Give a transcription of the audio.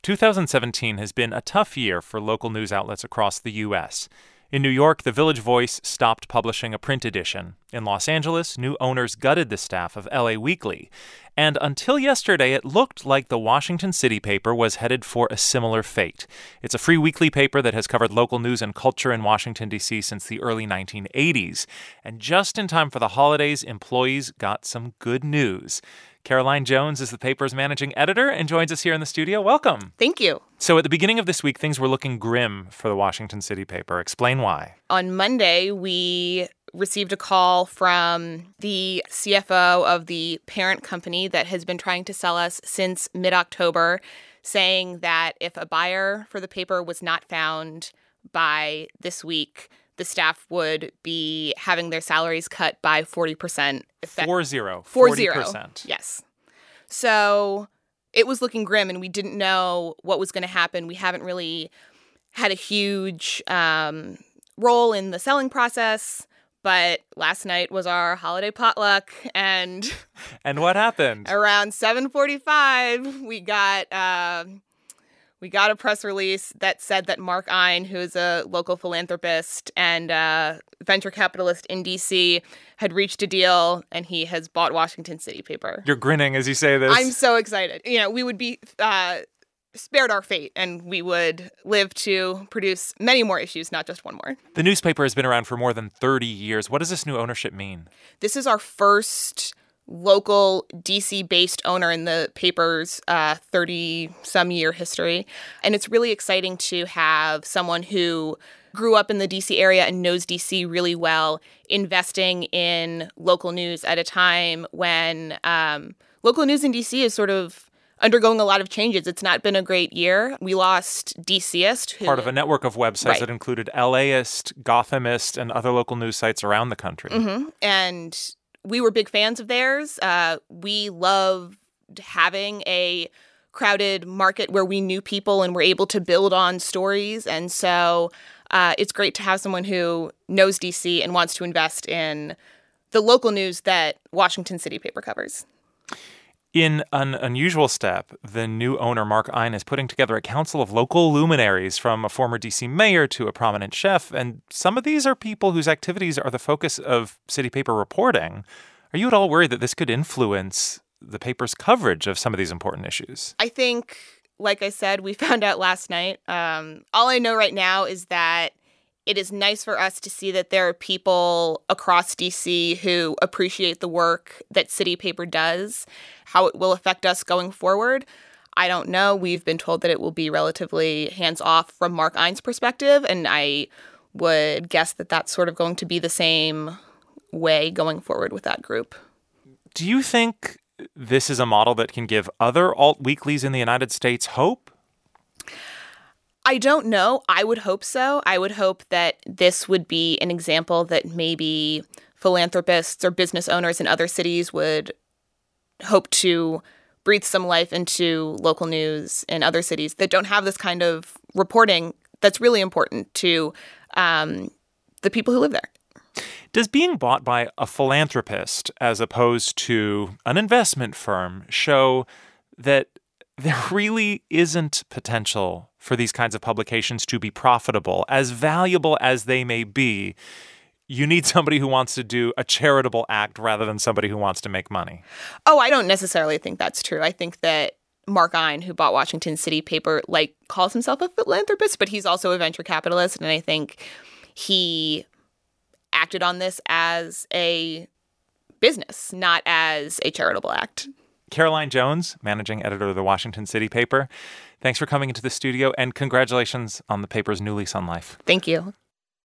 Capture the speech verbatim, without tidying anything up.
two thousand seventeen has been a tough year for local news outlets across the U S. In New York, the Village Voice stopped publishing a print edition. In Los Angeles, new owners gutted the staff of L A Weekly. And until yesterday, it looked like the Washington City paper was headed for a similar fate. It's a free weekly paper that has covered local news and culture in Washington, D C since the early nineteen eighties. And just in time for the holidays, employees got some good news. Caroline Jones is the paper's managing editor and joins us here in the studio. Welcome. Thank you. So at the beginning of this week, things were looking grim for the Washington City paper. Explain why. On Monday, we received a call from the C F O of the parent company that has been trying to sell us since mid-October, saying that if a buyer for the paper was not found by this week, the staff would be having their salaries cut by forty percent. Four zero. Four zero. forty percent. Yes. So it was looking grim, and we didn't know what was going to happen. We haven't really had a huge um, role in the selling process, but last night was our holiday potluck, and and what happened? Around seven forty-five, we got uh, we got a press release that said that Mark Ein, who is a local philanthropist and uh, venture capitalist in D C, had reached a deal, and he has bought Washington City paper. You're grinning as you say this. I'm so excited. You know, we would be uh, spared our fate, and we would live to produce many more issues, not just one more. The newspaper has been around for more than thirty years. What does this new ownership mean? This is our first local D C-based owner in the paper's uh, thirty-some-year history. And it's really exciting to have someone who grew up in the D C area and knows D C really well, investing in local news at a time when um, local news in D C is sort of undergoing a lot of changes. It's not been a great year. We lost DCist. Who, Part of a network of websites right. that included LAist, Gothamist, and other local news sites around the country. Mm-hmm. And we were big fans of theirs. Uh, we loved having a crowded market where we knew people and were able to build on stories. And so uh, it's great to have someone who knows D C and wants to invest in the local news that Washington City paper covers. In an unusual step, the new owner, Mark Ein, is putting together a council of local luminaries, from a former D C mayor to a prominent chef. And some of these are people whose activities are the focus of city paper reporting. Are you at all worried that this could influence the paper's coverage of some of these important issues? I think, like I said, we found out last night. Um, all I know right now is that it is nice for us to see that there are people across D C who appreciate the work that City Paper does. How it will affect us going forward, I don't know. We've been told that it will be relatively hands-off from Mark Ein's perspective, and I would guess that that's sort of going to be the same way going forward with that group. Do you think this is a model that can give other alt weeklies in the United States hope? I don't know. I would hope so. I would hope that this would be an example that maybe philanthropists or business owners in other cities would hope to breathe some life into local news in other cities that don't have this kind of reporting that's really important to um, the people who live there. Does being bought by a philanthropist as opposed to an investment firm show that there really isn't potential for these kinds of publications to be profitable? As valuable as they may be, you need somebody who wants to do a charitable act rather than somebody who wants to make money. Oh, I don't necessarily think that's true. I think that Mark Ein, who bought Washington City paper, like calls himself a philanthropist, but he's also a venture capitalist. And I think he acted on this as a business, not as a charitable act. Caroline Jones, managing editor of the Washington City paper, thanks for coming into the studio, and congratulations on the paper's new lease on life. Thank you.